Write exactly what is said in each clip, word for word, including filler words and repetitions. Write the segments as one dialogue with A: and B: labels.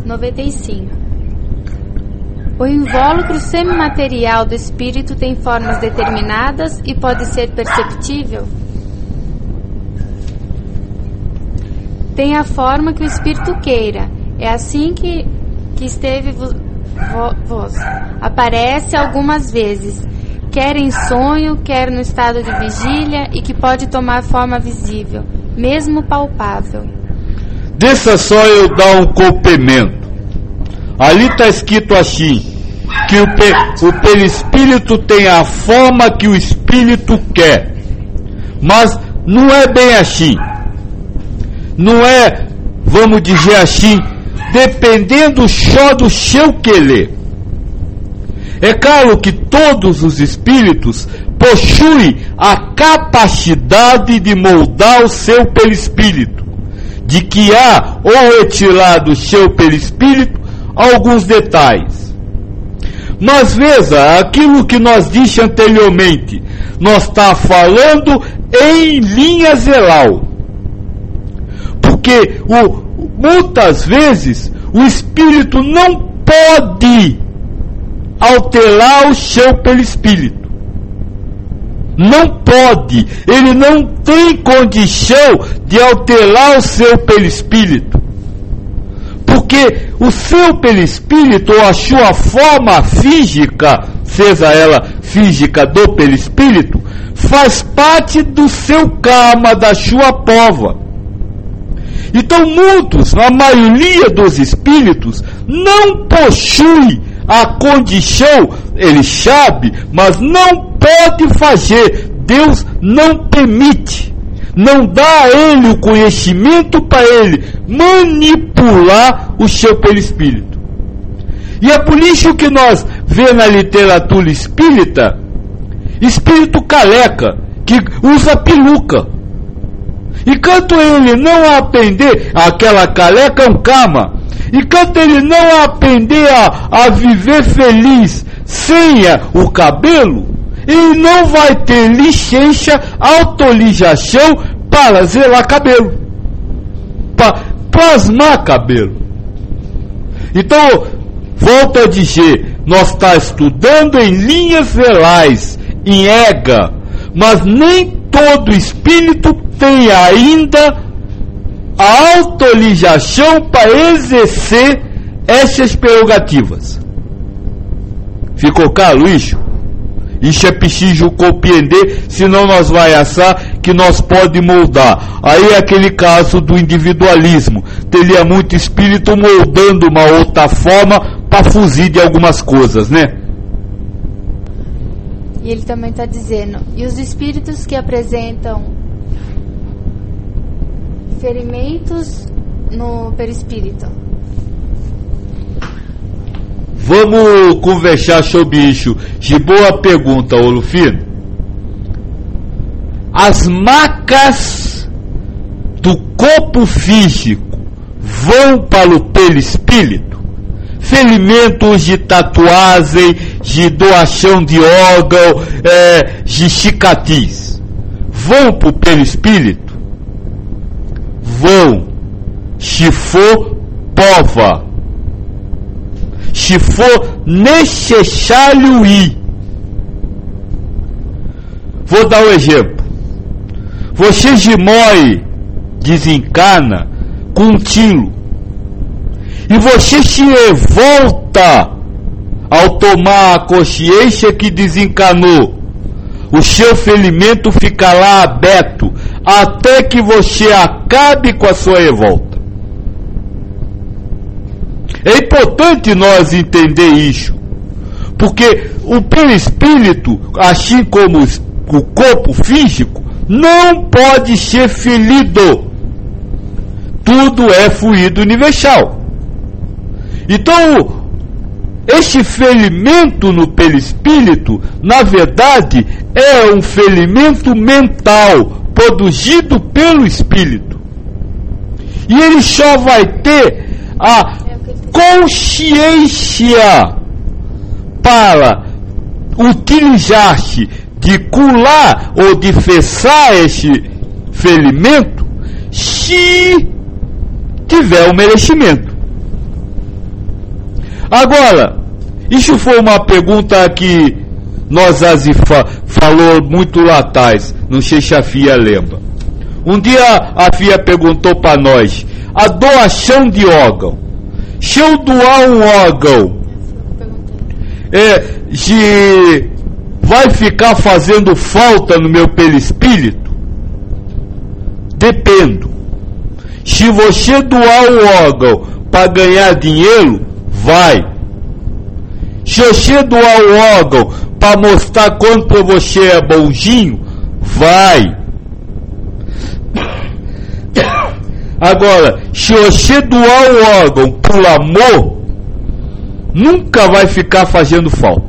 A: noventa e cinco. O invólucro semimaterial do espírito tem formas determinadas e pode ser perceptível? Tem a forma que o espírito queira. É assim que, que esteve vo, vos. Aparece algumas vezes, quer em sonho, quer no estado de vigília, e que pode tomar forma visível, mesmo palpável.
B: Deixa só eu dar um complemento. Ali está escrito assim, que o, pe, o perispírito tem a forma que o espírito quer. Mas não é bem assim. Não é, vamos dizer assim, dependendo só do seu querer. É claro que todos os espíritos possuem a capacidade de moldar o seu perispírito, de que há ou retirar do seu perispírito alguns detalhes. Mas veja, aquilo que nós disse anteriormente, nós está falando em linha geral. Porque o, muitas vezes o espírito não pode alterar o seu perispírito. Não pode. Ele não tem condição de alterar o seu perispírito. Porque o seu perispírito, ou a sua forma física, seja ela física do perispírito, faz parte do seu karma, da sua prova. Então muitos, a maioria dos espíritos, não possui a condição, ele sabe, mas não pode fazer. Deus não permite. Não dá a ele o conhecimento para ele manipular o seu perispírito. E é por isso que nós vemos na literatura espírita, espírito careca, que usa peruca. Enquanto ele não aprender, aquela careca é um karma, enquanto ele não aprender a, a viver feliz sem o cabelo, ele não vai ter licença, autorização para zelar cabelo, para plasmar cabelo. Então, volto a dizer, nós está estudando em linhas gerais, em ega, mas nem todo espírito tem ainda a autorização para exercer essas prerrogativas. Ficou claro isso? Isso é preciso compreender, senão nós vai achar que nós pode moldar. Aí é aquele caso do individualismo. Teria muito espírito moldando uma outra forma para fugir de algumas coisas, né?
A: E ele também está dizendo, e os espíritos que apresentam ferimentos no perispírito?
B: Vamos conversar sobre isso. De boa pergunta, Olufino. As marcas do corpo físico vão para o perispírito? Ferimentos de tatuagem, de doação de órgão, é, de cicatriz, vão para o perispírito? Vão. Se for prova. Se for necessário ir. Vou dar um exemplo. Você de morre, desencarna com um tiro, e você se revolta ao tomar a consciência que desencarnou. O seu ferimento fica lá aberto até que você acabe com a sua revolta. É importante nós entender isso, porque o perispírito, assim como o corpo físico, não pode ser ferido. Tudo é fluido universal. Então, esse ferimento no perispírito, na verdade, é um ferimento mental, produzido pelo espírito. E ele só vai ter a consciência para utilizar-se de curar ou de fechar esse ferimento se tiver o merecimento. Agora, isso foi uma pergunta que nós fa falou muito lá atrás, não sei se a Fia lembra. Um dia a Fia perguntou para nós, a doação de órgão. Se eu doar um órgão, é, de, vai ficar fazendo falta no meu perispírito? Depende. Se você doar um órgão para ganhar dinheiro, vai. Se você doar um órgão para mostrar quanto você é bonzinho, vai. Agora, se você doar um órgão por amor, nunca vai ficar fazendo falta.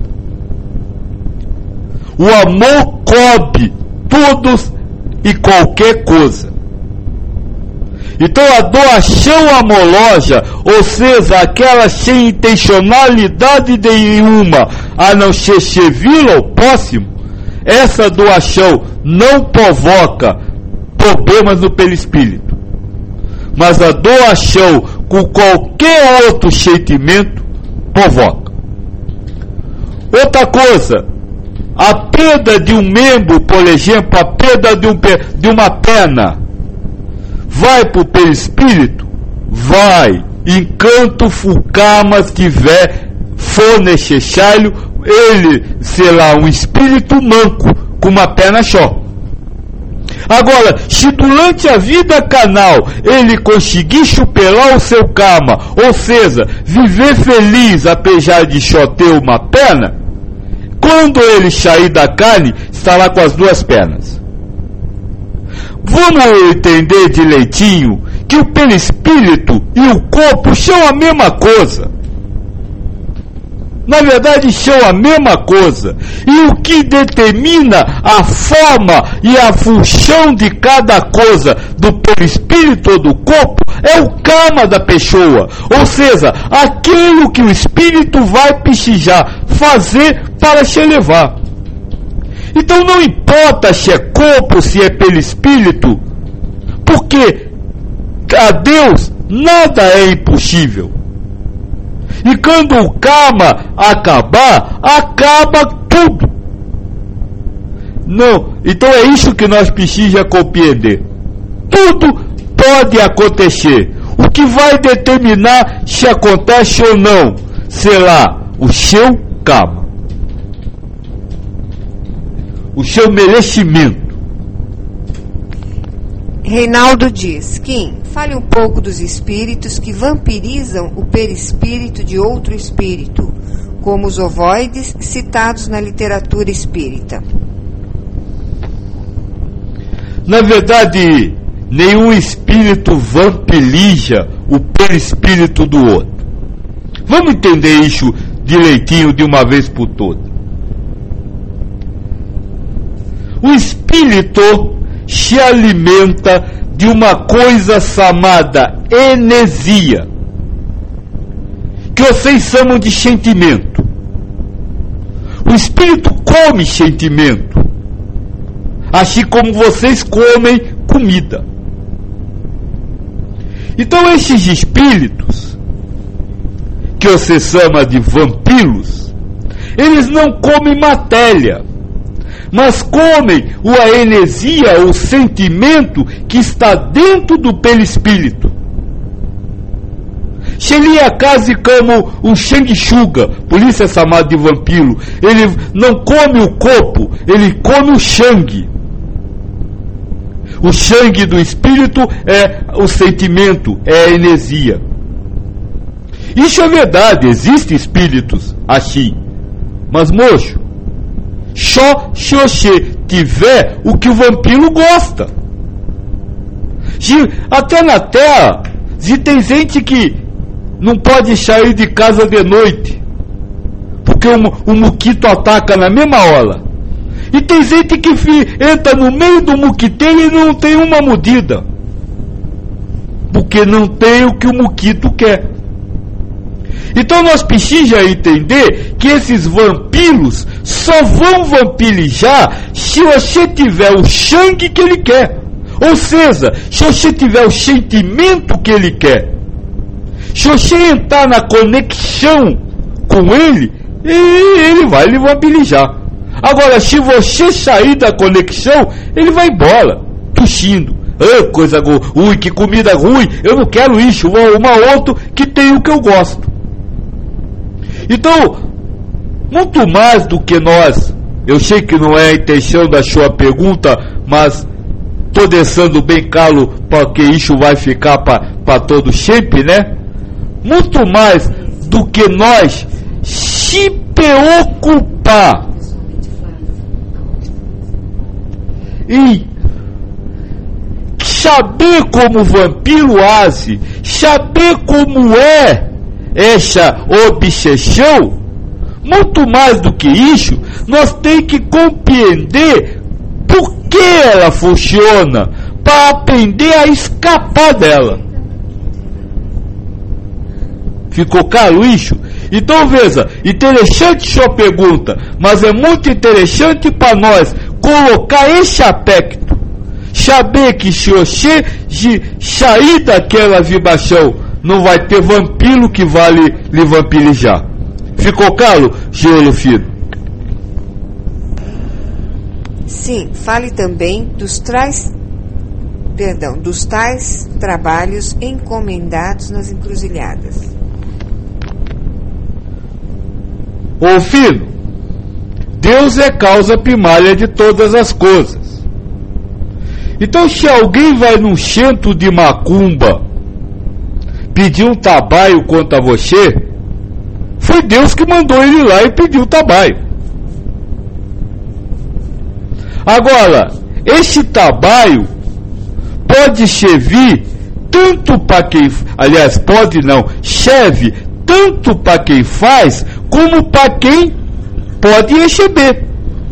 B: O amor cobre todos e qualquer coisa. Então a doação amorosa, ou seja, aquela sem intencionalidade nenhuma, a não ser servir ao próximo, essa doação não provoca problemas no perispírito. Mas a doação com qualquer outro sentimento provoca. Outra coisa, a perda de um membro, por exemplo, a perda de, um, de uma perna, vai para o perispírito? Vai. Enquanto o karma tiver, for necessário, ele será um espírito manco, com uma perna só. Agora, se durante a vida carnal ele conseguir superar o seu karma, ou seja, viver feliz apesar de só ter uma perna, quando ele sair da carne, estará com as duas pernas. Vamos entender direitinho que o perispírito e o corpo são a mesma coisa. Na verdade, são a mesma coisa. E o que determina a forma e a função de cada coisa do perispírito ou do corpo é o karma da pessoa. Ou seja, aquilo que o espírito vai precisar fazer para se elevar. Então não importa se é corpo, se é perispírito, porque a Deus nada é impossível. E quando o karma acabar, acaba tudo. Não, então é isso que nós precisamos compreender. Tudo pode acontecer. O que vai determinar se acontece ou não será o seu karma, o seu merecimento.
C: Reinaldo diz, Kim, fale um pouco dos espíritos que vampirizam o perispírito de outro espírito, como os ovoides citados na literatura espírita.
B: Na verdade, nenhum espírito vampiriza o perispírito do outro. Vamos entender isso direitinho de uma vez por todas. O espírito se alimenta de uma coisa chamada enesia, que vocês chamam de sentimento. O espírito come sentimento, assim como vocês comem comida. Então esses espíritos, que você chama de vampiros, eles não comem matéria, mas comem a enesia, o sentimento que está dentro do perispírito. Seria quase como um sanguessuga, por isso é chamado de vampiro. Ele não come o corpo, ele come o sangue. O sangue do espírito é o sentimento, é a enesia. Isso é verdade, existem espíritos assim. Mas, moço, só se você tiver o que o vampiro gosta. Se, até na Terra, se tem gente que não pode sair de casa de noite, porque o, o mosquito ataca na mesma hora. E tem gente que fi, entra no meio do mosquiteiro e não tem uma mordida, porque não tem o que o mosquito quer. Então nós precisamos entender que esses vampiros só vão vampirizar se você tiver o sangue que ele quer. Ou seja, se você tiver o sentimento que ele quer. Se você entrar na conexão com ele, e ele vai lhe vampirizar. Agora, se você sair da conexão, ele vai embora, tossindo. Ah, coisa ruim, que comida ruim, eu não quero isso, vou uma outra que tem o que eu gosto. Então, muito mais do que nós, eu sei que não é a intenção da sua pergunta, mas estou deixando bem claro porque isso vai ficar para todo sempre, né? Muito mais do que nós se preocupar em saber como o vampiro age, saber como é essa obsessão, muito mais do que isso, nós temos que compreender por que ela funciona, para aprender a escapar dela. Ficou claro isso? Então veja, interessante sua pergunta, mas é muito interessante para nós colocar esse aspecto. Saber que se você sair daquela vibração, não vai ter vampiro que vai lhe, lhe vampirizar. Ficou claro, Giolo Filho?
C: Sim, fale também dos tais, perdão, dos tais trabalhos encomendados nas encruzilhadas.
B: Ô filho, Deus é causa primária de todas as coisas. Então, se alguém vai num centro de macumba pedir um trabalho contra você, foi Deus que mandou ele lá e pediu o trabalho. Agora, esse trabalho pode servir tanto para quem, aliás, pode não, serve tanto para quem faz, como para quem pode receber.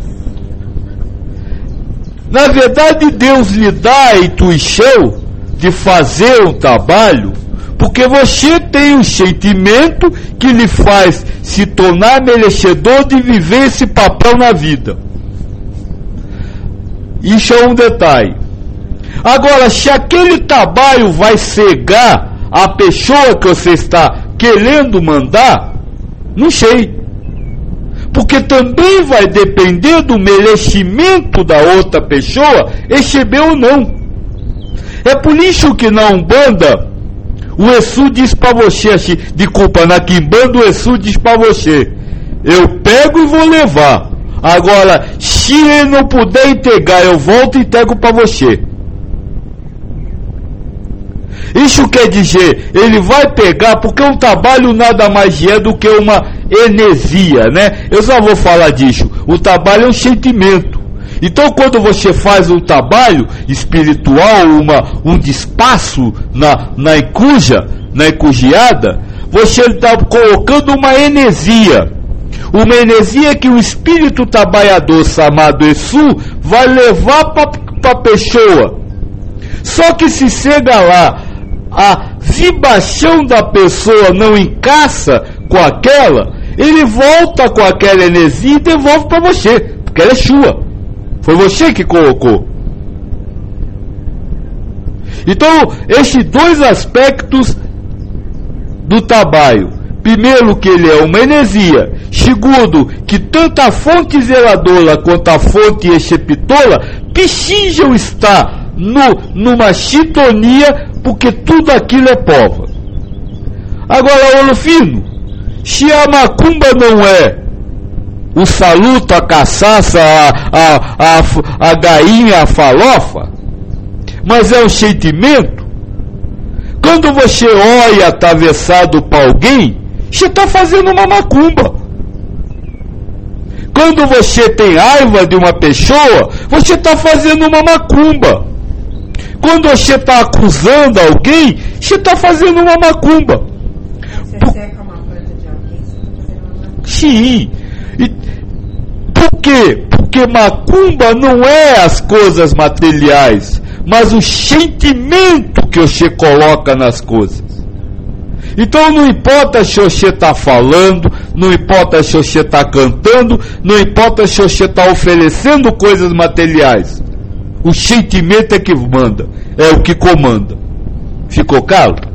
B: Na verdade, Deus lhe dá a intuição de fazer um trabalho, porque você tem um sentimento que lhe faz se tornar merecedor de viver esse papel na vida. Isso é um detalhe. Agora, se aquele trabalho vai cegar a pessoa que você está querendo mandar, não sei. Porque também vai depender do merecimento da outra pessoa receber ou não. É por isso que na Umbanda o Exu diz para você assim, de culpa, na Quimbanda o Exu diz para você: eu pego e vou levar. Agora, se ele não puder entregar, eu volto e entrego para você. Isso quer dizer, ele vai pegar, porque um trabalho nada mais é do que uma energia, né? Eu só vou falar disso. O trabalho é um sentimento. Então, quando você faz um trabalho espiritual, uma, um despacho na, na encruja, na encruzilhada, você está colocando uma energia. Uma energia que o espírito trabalhador chamado Exu vai levar para a pessoa. Só que se chega lá, a vibração da pessoa não encaixa com aquela, ele volta com aquela energia e devolve para você, porque ela é sua. Foi você que colocou. Então, esses dois aspectos do trabalho. Primeiro, que ele é uma energia. Segundo, que tanto a fonte zeladora quanto a fonte receptora precisam estar no, numa sintonia, porque tudo aquilo é prova. Agora, olho fino, se a macumba não é o saluto, a cachaça, a, a, a, a gainha, a farofa, mas é um sentimento, quando você olha atravessado para alguém, você está fazendo uma macumba. Quando você tem raiva de uma pessoa, você está fazendo uma macumba. Quando você está acusando alguém, você está fazendo uma macumba.
C: Você Por... seca uma planta de alguém, você está fazendo uma macumba.
B: Sim. E... Por quê? Porque macumba não é as coisas materiais, mas o sentimento que você coloca nas coisas. Então não importa se você está falando, não importa se você está cantando, não importa se você está oferecendo coisas materiais. O sentimento é que manda, é o que comanda. Ficou claro?